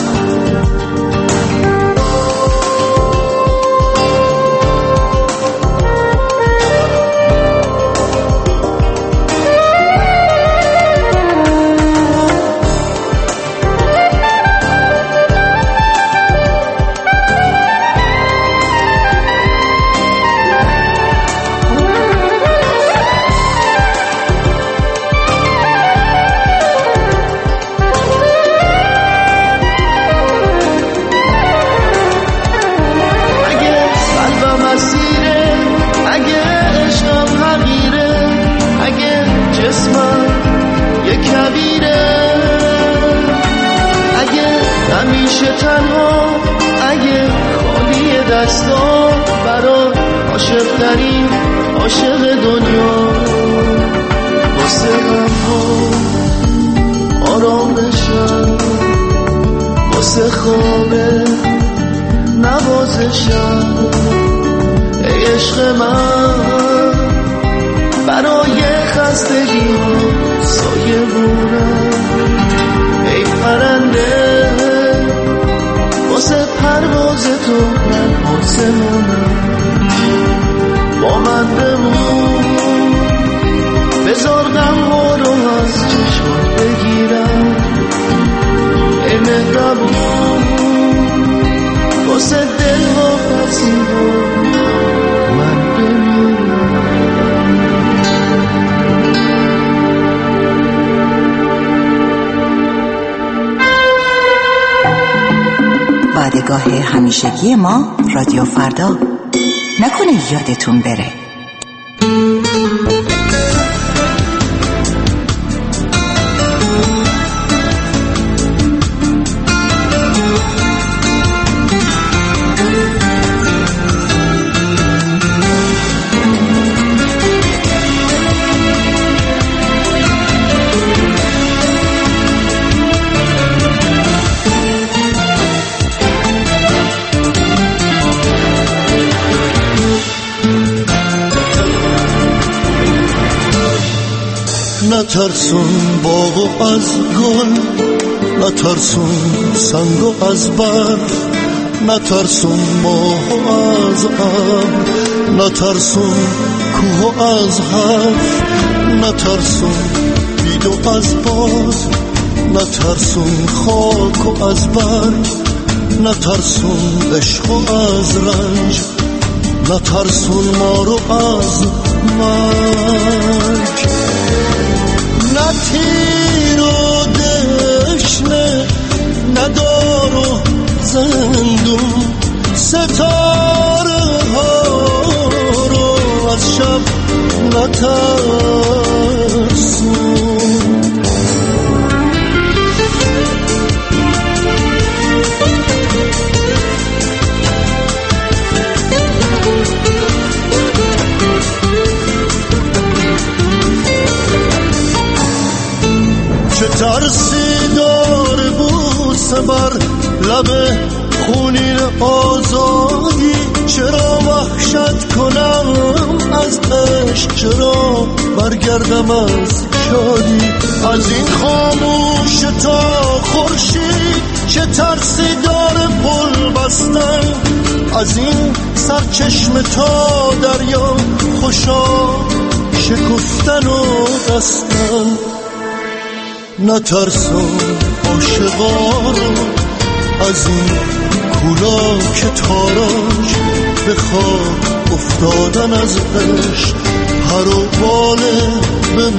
عاشق‌ترین عاشق دنیا. واسه غم‌ها آرامشم، واسه خواب نوازشم، ای عشق من برای خستگی ها سایه بونم، ای پرنده واسه پرواز تو من آسمون. مهربون بذار دمها رو از چشمات بگیرم ای مهربون واسه دل ها پذیرا من بمیرم. وعدهگاه همیشگی ما رادیو فردا، نکنه یادتون بره. نترسون باغو از گل، نترسون سنگو از برف، نترسون ماهو از ابر، نترسون کوهو از حرف، نترسون بیدو از باز، نترسون خاکو از برگ، نترسون عشقو از رنج، نترسون مارو از مرگ. نه تیر و دشنه ندار و زندون، ستاره ها رو از شب نترسون. چه ترسی داره بوسه بر لب خونین آزادی، چرا وحشت کنم از عشق، چرا برگردم از شادی، از این خاموش تا خورشید چه ترسی داره پل بستن، از این سرچشمه تا دریا خوشا شکفتن و بستن. نترسون عاشقا رو از این کولا که تاراج به خواب افتادن از عشق، هر و باله به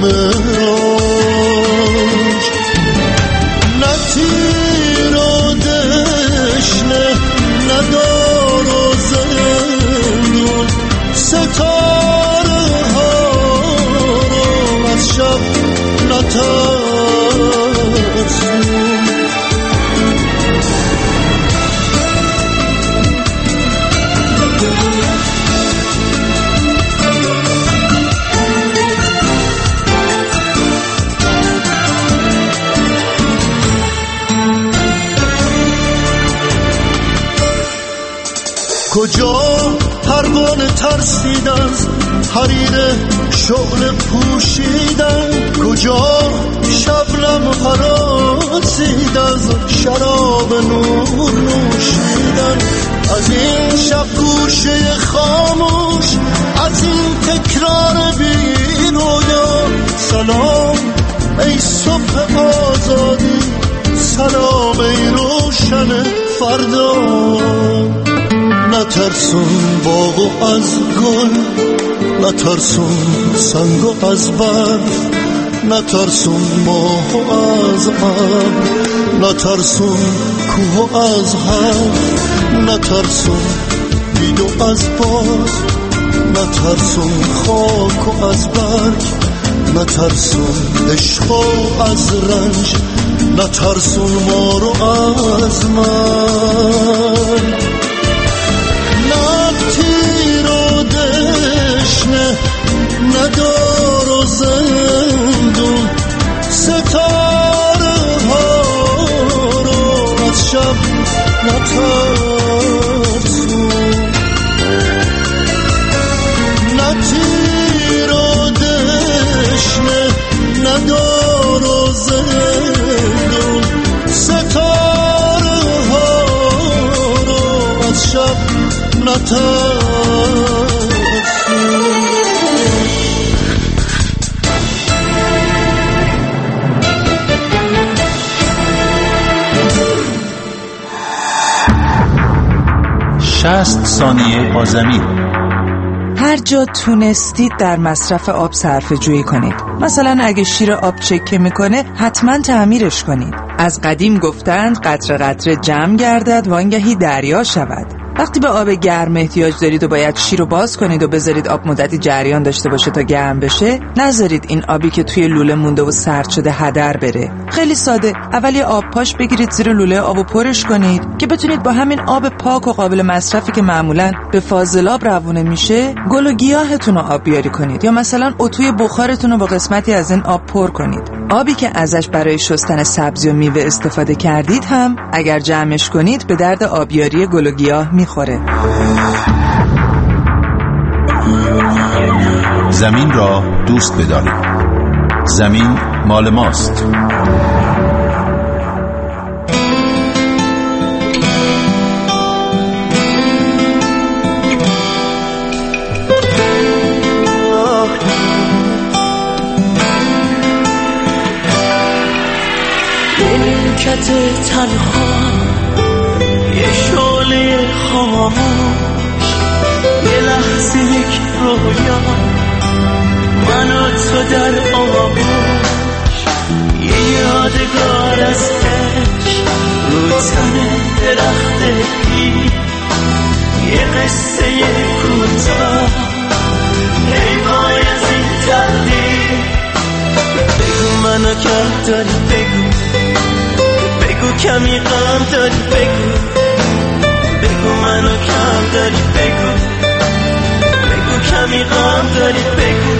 مراج. نه تیر و دشنه ندار و زندون، ستاره ها رو از شب نترسون. کجا پروانه ترسید از حریر شعله پوشیدن، کجا شبنم هراسید از شراب نور نوشیدن، از این شب گوشه خاموش، از این تکرار بی رویا. سلام ای صبح آزادی، سلام ای روشن فردا. نترسون باغو از گل، نترسون سنگو از برف، نترسون ماهو از ابر، نترسون کوهو از حرف، نترسون بیدو از باز، نترسون خاکو از برگ، نترسون عشقو از رنج، نترسون مارو از مرگ. تیر و دشنه ندار و زندون، ستاره ها رو از شب نترسون. نه تیر و دشنه ندار و زندون، ستاره ها رو از شب نترسون. شصت ثانیه آزمین. هر جا تونستید در مصرف آب صرفه جویی کنید. مثلا اگه شیر آب چکه میکنه حتما تعمیرش کنید. از قدیم گفتند قطره قطره جمع گردد وانگهی دریا شود. وقتی به آب گرم احتیاج دارید و باید شیر رو باز کنید و بذارید آب مدتی جریان داشته باشه تا گرم بشه، نذارید این آبی که توی لوله مونده و سرد شده هدر بره. خیلی ساده، اول یه آب پاش بگیرید زیر لوله آبو پرش کنید که بتونید با همین آب پاک و قابل مصرفی که معمولاً به فاضلاب روونه میشه گل و گیاهتون رو آب بیاری کنید، یا مثلا اتوی بخارتون رو با قسمتی از این آب پر کنید. آبی که ازش برای شستن سبزی و میوه استفاده کردید هم اگر جمعش کنید به درد آبیاری گل و گیاه میخوره. زمین را دوست بدارید. زمین مال ماست. نیمکت تنها یه شعله خاموش، یه لحظه یک رویا، من و تو در آغوش، یه یادگار از عشق رو تن درخت پیر، یه قصه کوتاه ای وای از این تقدیر. بگو منو کم داری، بگو بگو کمی غم داری، بگو بگو منو کم داری، بگو بگو کمی غم داری، بگو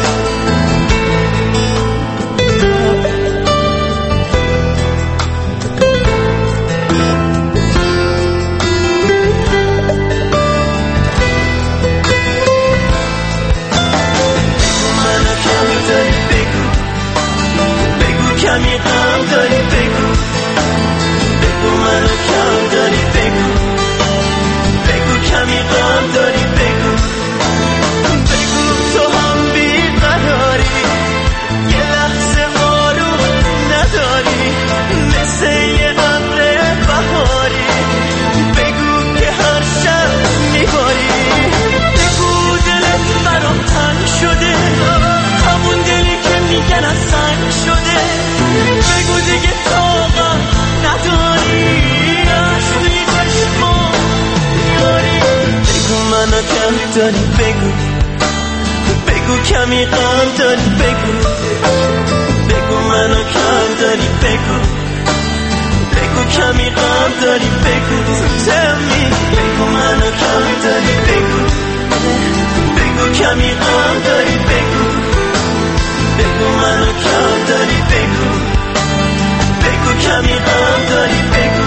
منو کم داری، بگو بگو کمی غم داری، بگو بگو منو کم داری، بگو بگو کمی غم داری، بگو بگو تو هم بیقراری، یه لحظه آروم نداری، مثل یه ابر بهاری، بگو که هر شب میباری، بگو دلت برام تنگ شده، همون دلی که میگن از سنگ شده، بگو دیگه طاقت نداری، توی چشما یاری، بگو منو کم داری، بگو بگو کمی غم داری، بگو بگو منو کم داری، بگو بگو کمی غم داری، بگو tell me، بگو منو کم داری، بگو بگو کمی غم داری، بگو بگو منو کم داری، بگو بگو کمی غم داری، بگو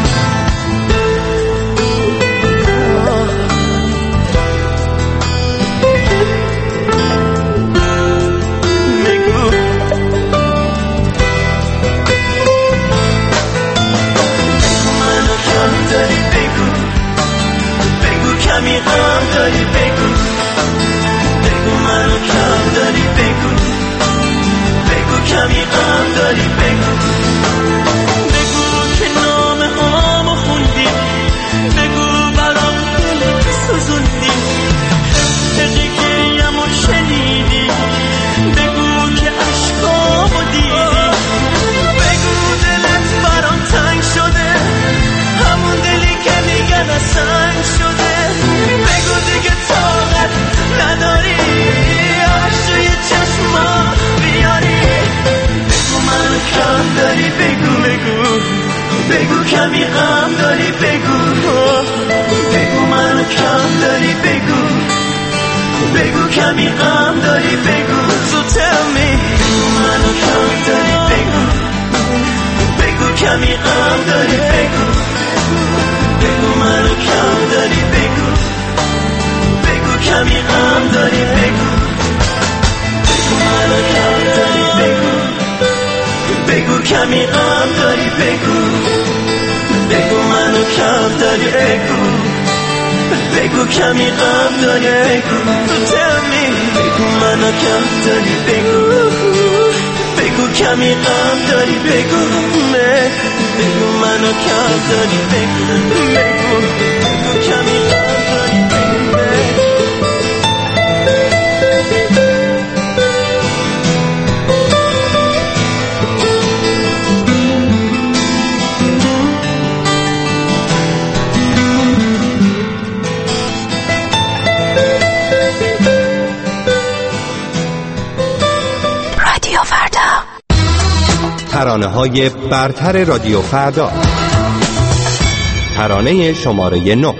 کمی غم داری، بگو بگو منو کم داری، بگو بگو کمی غم داری، بگو بگو که نام هامو خوندی، بگو برام دل سوزوندی، دقی که یمو شنیدی، بگو که عشقامو دیدی، بگو دلت برام تنگ شده، همون دلی که میگن از سنگ شده، بگو دیگه طاقت نداری، آش روی چشما بیاری، بگو منو کم داری، بگو بگو بگو کمی غم داری، بگو بگو منو کم داری، بگو بگو کمی غم داری، بگو so tell me، بگو منو کم داری، بگو بگو کمی غم داری، بگو بگو منو کم داری، بگو بگو کمی غم داری، بگو بگو منو کم داری، بگو بگو کمی غم داری، بگو بگو منو کم داری، بگو بگو کمی غم داری، بگو تو tell me، بگو منو کم داری، بگو بگو کمی غم داری، بگو بگو منو کم داری، بگو بگو بگو کمی فردا. ترانه‌های برتر رادیو فردا. ترانه شماره نه.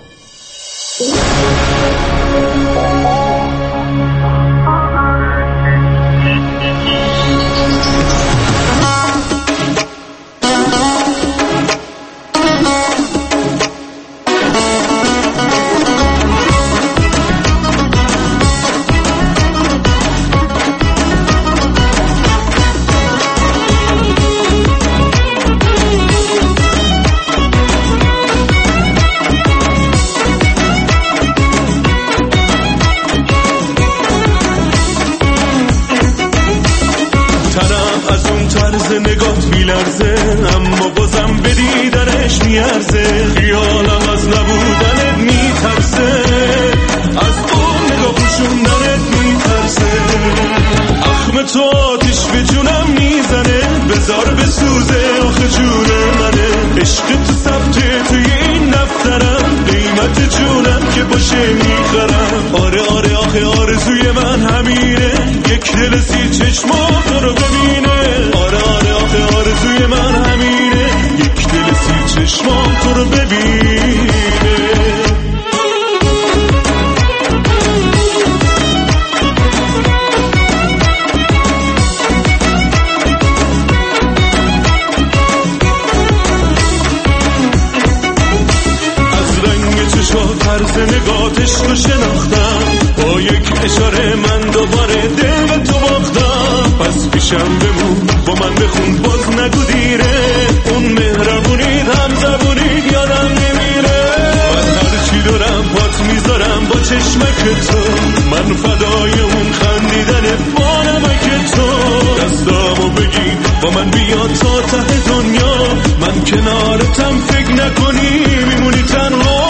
نگات میلرزه اما بازم به دیدنش میارزه. خیالم از نبودنت میترسه، از اون نگاه پوشوندنت میترسه. اخم تو آتیش به جونم میزنه، بذار بسوزه آخه جون منه. عشق تو ثبته توی این دفترم، قیمت جونم که باشه میخرم. آره آره آخه آرزوی من همینه، یک دل سی چشمات تو رو ببینه. آره آره آخه آرزوی من همینه، یک دل سی چشمام تو رو ببینه. از رنگ چشمات طرز نگاتش رو شناختم، با یک اشاره من دوباره دل به تو باختم. پس پیشم بمون با من بخون باز نگو دیره، اون مهربونی هم زبونی یادم نمیره. من هرچی دارم پات میذارم با چشمک تو، من فدای اون خندیدن با نمک تو. دستامو بگی با من بیا تا ته دنیا، من کنارتم فکر نکنی میمونی تنها.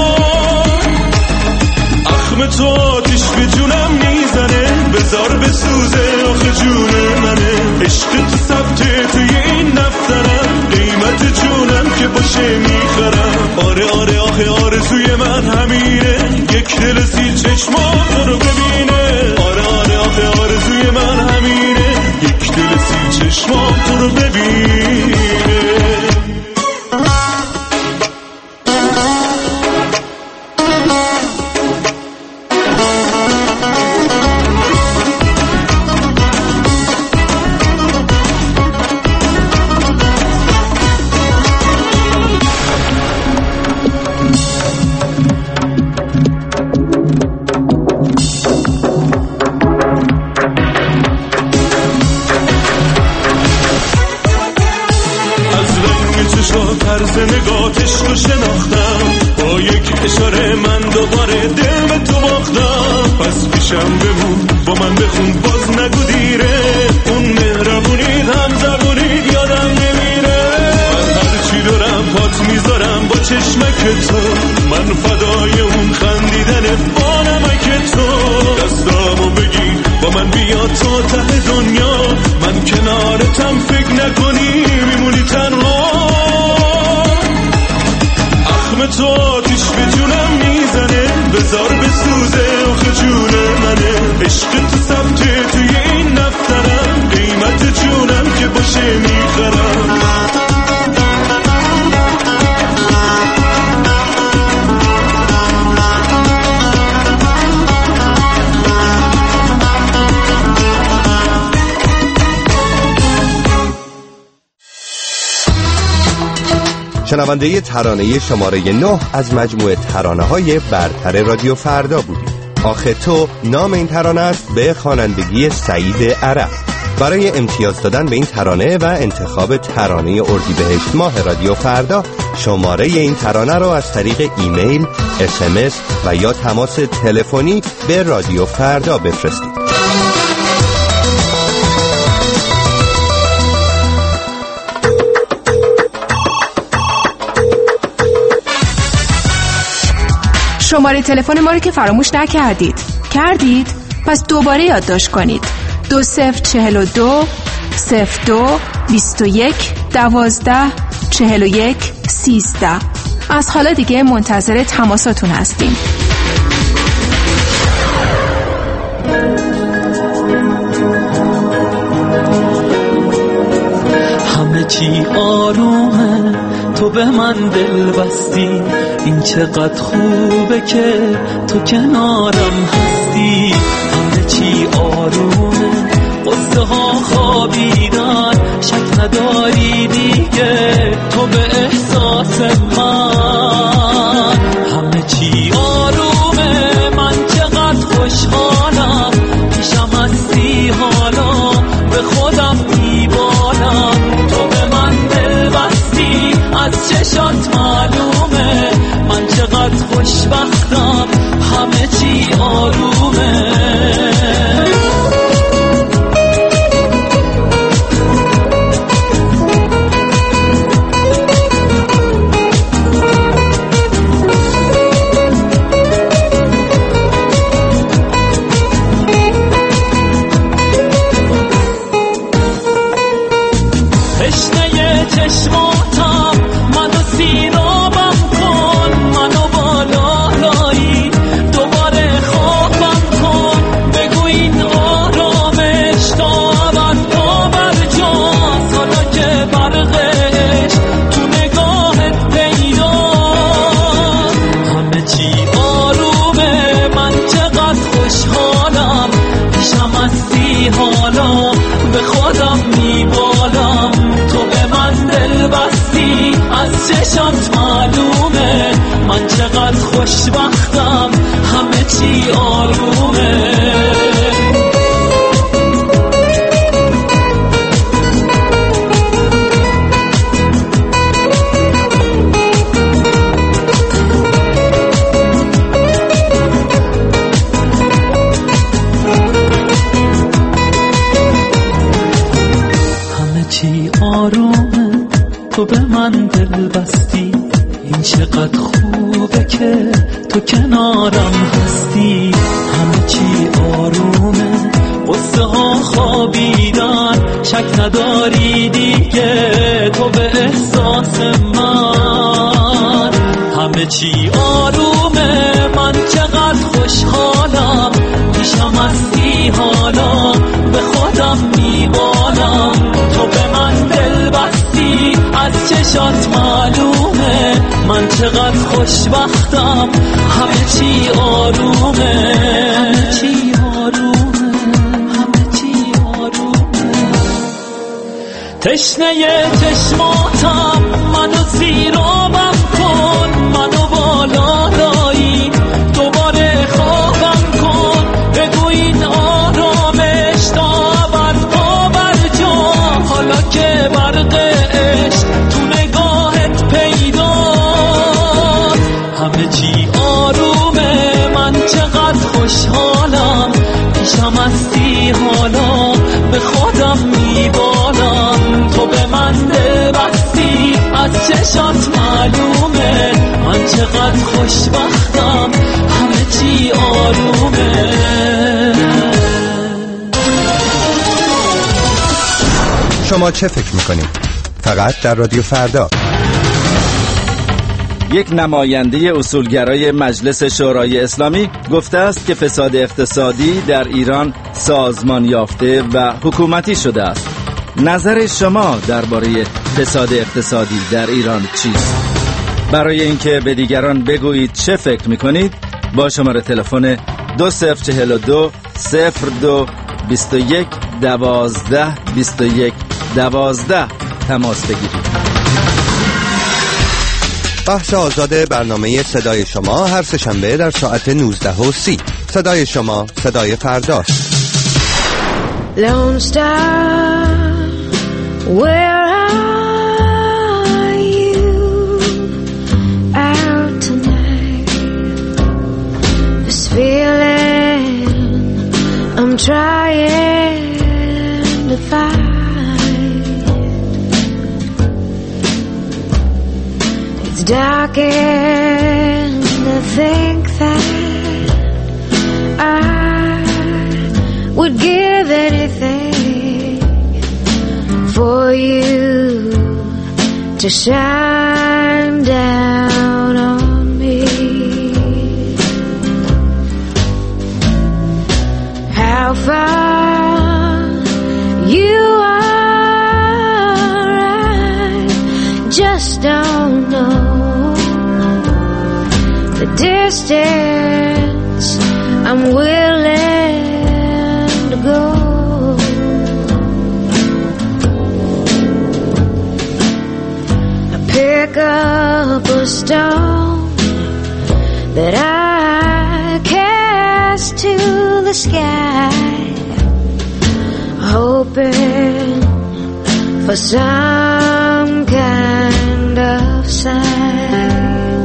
اخم تو آتیش به جونم میزنه، بذار بسوزه آخه جون منه. عشق تو ثبته توی این دفترم، قیمت جونم که باشه میخرم. آره آره آخه آرزوی من همینه، یک دل سی چشمات تو رو ببینه. آره آره آخه آرزوی من همینه، یک دل سی چشمات تو رو ببینه. طرز نگاتش رو شناختم، با یک اشاره من دوباره دل به تو باختم. پس پیشم بمون با من بخون باز نگو دیره، اون مهربونی هم زبونی یادم نمیره. من هرچی دارم پات میذارم با چشمک تو، من فدای اون خندیدن با نمک تو. دستامو بگی با من بیا تا ته دنیا، من کنارتم فکر نکنی میمونی تنها. تو آتیش به جونم میزنه، بذار بسوزه آخه جون منه. عشق تو ثبته توی این دفترم، قیمت جونم که باشه میخرم. شنونده ترانه شماره نه از مجموعه ترانه‌های برتر رادیو فردا بودید. آخه تو نام این ترانه است به خوانندگی سعید عرب. برای امتیاز دادن به این ترانه و انتخاب ترانه اردیبهشت ماه رادیو فردا، شماره این ترانه را از طریق ایمیل، اس ام اس و یا تماس تلفنی به رادیو فردا بفرستید. شماره تلفن ما رو که فراموش نکردید. کردید؟ پس دوباره یادداشت کنید. دو صفر چهل و دو صفر دو بیست و یک دوازده چهل و یک سیزده. از حالا دیگه منتظر تماساتون هستیم. تو به من دل بستی، این چقدر خوبه که تو کنارم هستی. همه چی آرومه، قصه ها خوابیدن، شک نداری دیگه تو به احساس من. همه چی آرومه، من چقدر خوشحالم، پیشم هستی حالا به خودم میبالم. تو به من دل بستی، از چشات معلومه من چقدر خوشبختم، همه چی آرومه. چشماتم منو سیرابم کن، منو بالا لایی دوباره خوابم کن. بگو این آرامش تا ابد پا بر جاست، حالا که برقش تو نگاهت پیداست. همه چی آرومه، من چقدر خوشحالم، پیشم هستی حالا به خودم میبالم. تو به من دل بستی، از چشات معلومه من چقدر خوشبختم، همه چی آرومه. آرومه، تو به من دل بستی، این چقدر خوبه که تو کنارم هستی. همه چی آرومه، قصه ها خوابیدن، شک نداری دیگه تو به احساس من. همه چی آرومه، من چقدر خوشحالم، پیشم هستی حالا به خودم میبالم. تو به من دل بستی، از چشات معلومه من چقدر خوشبختم، همه چی آرومه. همه چی آرومه، همه چی آرومه. تشنه چشماتم منو سیرابم کن، منو بالا لایی دوباره خوابم کن. بگو این آرامش تا ابد پا بر جا، حالا که برقش تو نگاهت پیداست. همه چی آرومه، من چقدر خوشحالم، پیشم هستی حالا به خودم میبالم. تو به من دل بستی، از چشات معلومه من چقدر خوشبختم، همه چی آرومه. شما چه فکر میکنید؟ فقط در رادیو فردا. یک نماینده اصولگرای مجلس شورای اسلامی گفته است که فساد اقتصادی در ایران سازمان یافته و حکومتی شده است. نظر شما درباره فساد اقتصادی در ایران چیست؟ برای اینکه به دیگران بگویید چه فکر میکنید با شماره تلفن دو صفر چهل دو صفر دو بیست و یک دوازده بیست و یک دوازده تماس بگیرید. بحث آزاد برنامه صدای شما هر سه‌شنبه در ساعت نوزده و سی. صدای شما، صدای فرداست. Lone Star, where are you out tonight? This feeling I'm trying to find. It's dark and I think that I would give anything for you to shine down on me. How far you are, I just don't know the distance I'm willing to go. I pick up a stone that I cast to the sky, hoping for some kind of sign.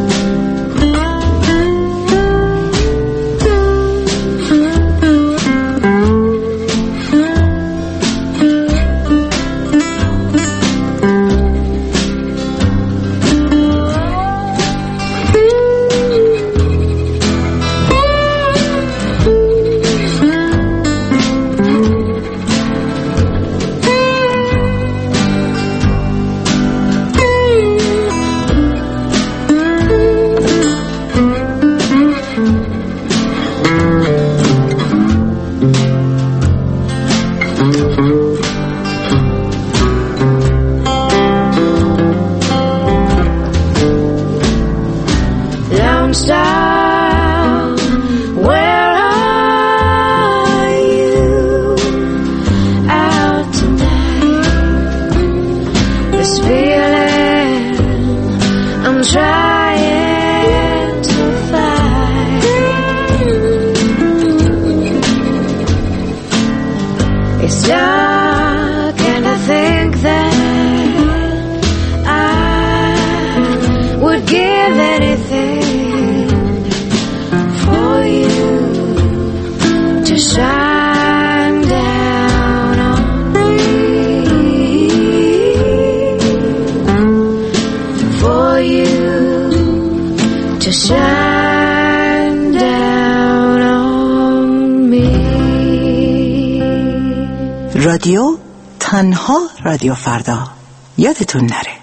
رادیو تنها رادیو فردا، یادتون نره.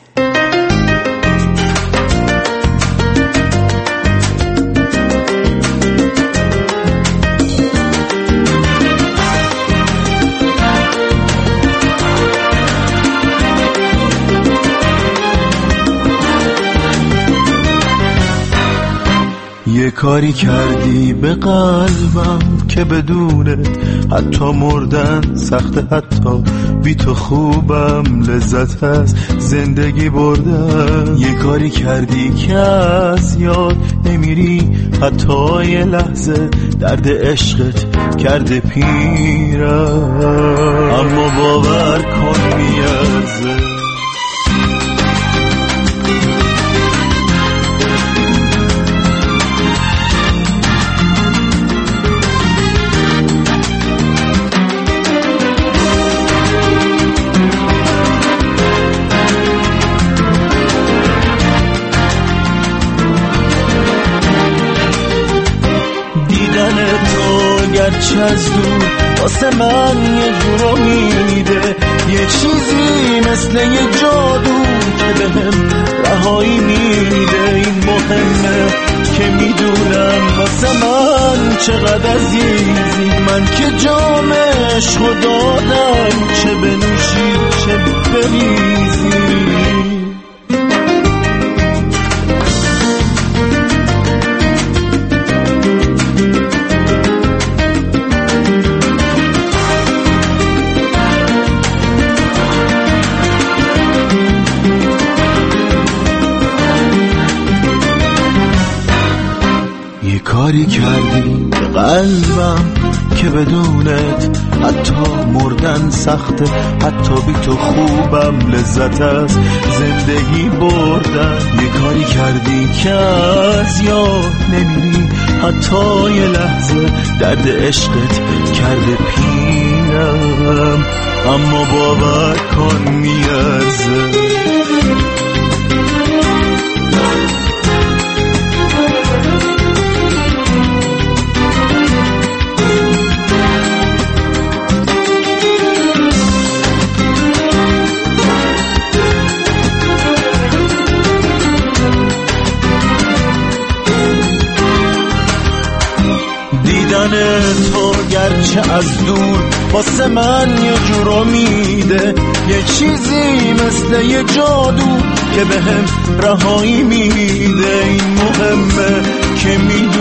یه کاری کردی به قلبم که بدونت حتی مردن سخته، حتی بی تو خوبم لذت هست زندگی بردن. یه کاری کردی که از یاد نمیری، حتی یه لحظه درد عشقت کرده پیرم، اما باور کن میارزه. گرچه از دور واسه من یه جورا میده، یه چیزی مثل یه جادو که بهم رهایی میده. این مهمه که میدونم واسه من چقدر عزیزی، من که جام عشق دادم، چه بنوشی چه بریزی. کاری کردی به قلبم که بدونت حتی مردن سخته، حتی بی تو خوبم لذت است زندگی بردن. یه کاری کردی که از یاد نمیری، حتی یه لحظه درد عشقت کرده پیرم، اما باور کن میارزه. دیدن تو گرچه از دور واسه من یه جور امیده، یه چیزی مثل یه جادو که بهم رهایی میده. این مهمه که میدونی